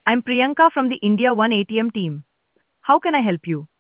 I'm Priyanka from the India One ATM team. How can I help you?